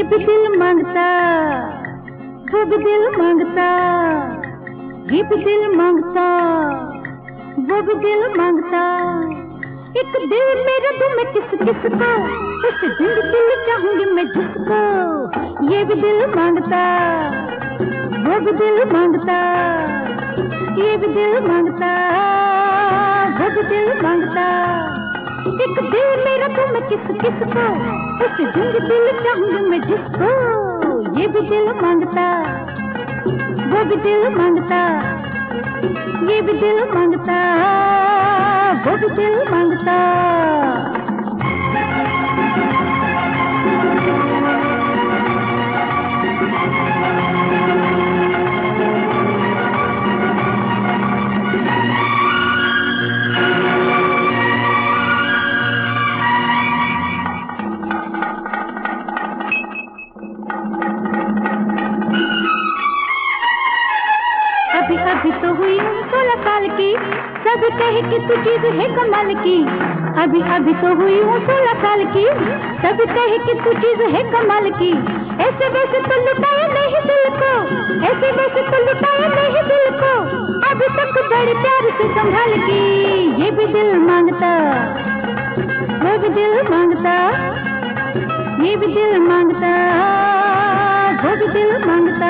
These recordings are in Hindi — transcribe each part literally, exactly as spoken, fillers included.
भी दिल मांगता, वो भी दिल मांगता, ये भी दिल मांगता, वो भी दिल मांगता। एक दिल मेरा दूं मैं किस किस को, उस दिल दिल चाहूंगी मैं जिसको। ये भी दिल मांगता, वो भी दिल मांगता, ये भी दिल मांगता, वो भी दिल मांगता। एक दिल मेरा दूं मैं किस किस को, उस दिल दिल चाहूंगी मैं जिसको। ये भी दिल मांगता, वो भी दिल मांगता, ये भी दिल मांगता, वो भी दिल मांगता। अभी अभी तो हुई हूँ सोलह साल की, सभी कहे कि तू चीज है कमाल की। अभी अभी तो हुई हूँ सोलह साल की, सभी कहे कि तू चीज है कमाल की। ऐसे वैसे तो लुटाया नहीं दिल को, ऐसे वैसे तो लुटाया नहीं दिल को। अभी तक बड़े प्यार से संभाल की। ये भी दिल मांगता, वो भी दिल मांगता, ये भी दिल मांगता, वो भी दिल मांगता।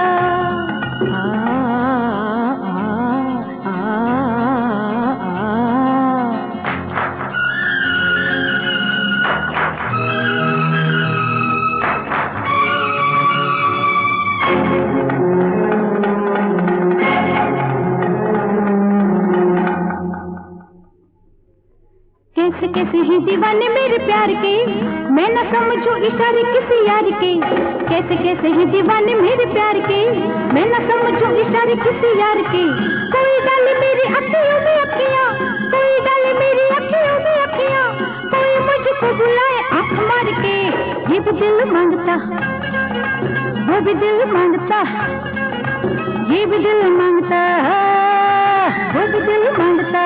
कैसे कैसे हैं दीवाने मेरे प्यार के, मैं न समझूं इशारे किसी यार के। कैसे कैसे हैं दीवाने मेरे प्यार के, मैं न समझूं इशारे किसी यार के। कोई डाले मेरी अखियों में अखियां, कोई डाले मेरी अखियों में अखियां, कोई मुझको बुलाए आंख मार के। ये भी दिल मांगता, वो भी दिल मांगता, ये भी दिल मांगता, वो भी दिल मांगता।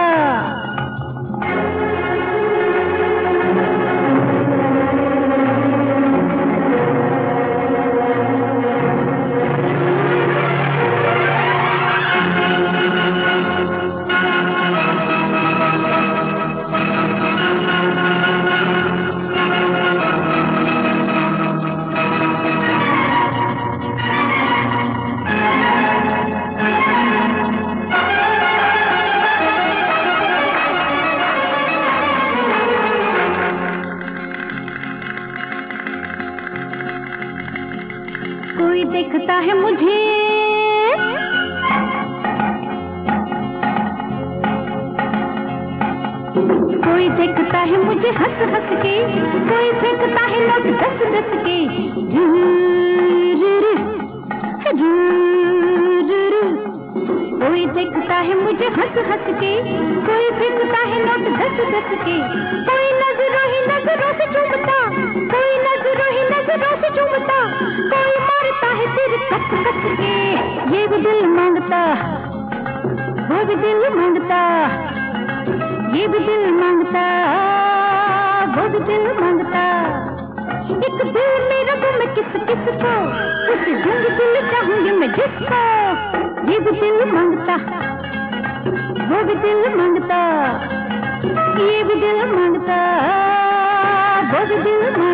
कोई देखता है मुझे, कोई देखता है मुझे हंस हंस के, कोई फेंकता है नोट दस दस के। कोई देखता है मुझे हंस हंस के, कोई फेंकता है नोट दस दस के। कोई नजरों ही नजरों से चूमता, कोई नजरों ही नजरों से चूमता, कोई मारता है सिर कस कस के। ये भी दिल मांगता, वो भी दिल मांगता, ये भी दिल मांगता, वो भी दिल मांगता। एक दिल मेरा दूं मैं किस किस को, उस दिल दिल चाहूंगी मैं जिसको। ये भी दिल मांगता, वो भी दिल मांगता, ये भी दिल मांगता, वो भी दिल मांगता।